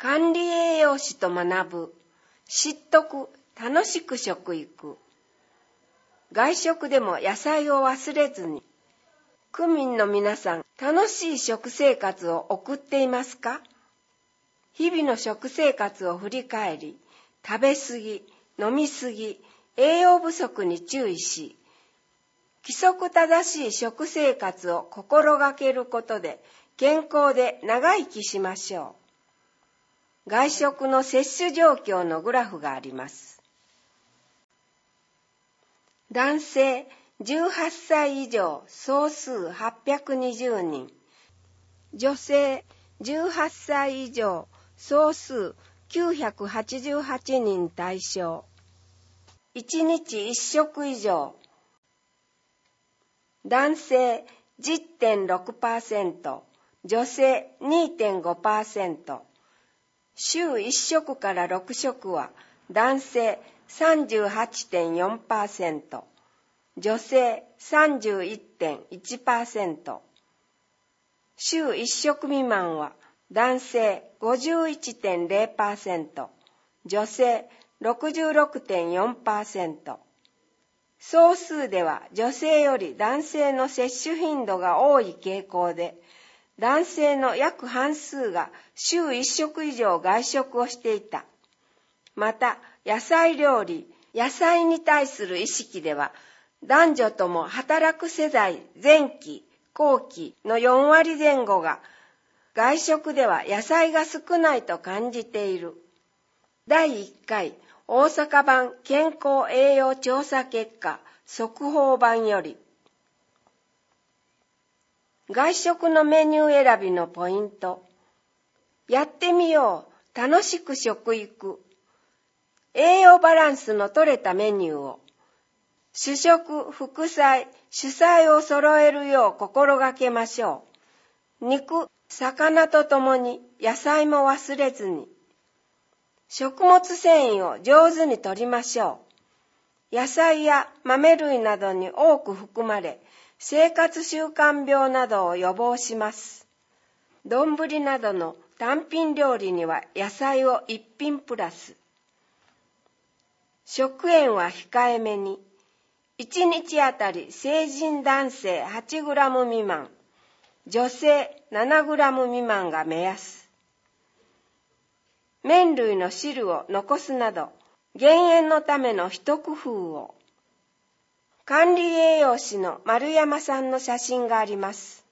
管理栄養士と学ぶ、知っとく、楽しく食育。外食でも野菜を忘れずに。区民の皆さん、楽しい食生活を送っていますか？日々の食生活を振り返り、食べ過ぎ、飲み過ぎ、栄養不足に注意し、規則正しい食生活を心がけることで、健康で長生きしましょう。外食の摂取状況のグラフがあります。男性18歳以上総数820人、女性18歳以上総数988人対象。1日1食以上。男性 10.6%、女性 2.5%。週1食から6食は男性 38.4%、女性 31.1%。週1食未満は男性 51.0%、女性 66.4%。総数では女性より男性の摂取頻度が多い傾向で、男性の約半数が週1食以上外食をしていた。また、野菜料理、野菜に対する意識では、男女とも働く世代前期、後期の4割前後が、外食では野菜が少ないと感じている。第1回大阪版健康栄養調査結果速報版より、外食のメニュー選びのポイント。やってみよう、楽しく食育。栄養バランスの取れたメニューを、主食、副菜、主菜を揃えるよう心がけましょう。肉、魚とともに野菜も忘れずに。食物繊維を上手に摂りましょう。野菜や豆類などに多く含まれ、生活習慣病などを予防します。丼などの単品料理には野菜を1品プラス。食塩は控えめに。1日あたり成人男性 8g 未満、女性 7g 未満が目安。麺類の汁を残すなど、減塩のための一工夫を。管理栄養士の丸山さんの写真があります。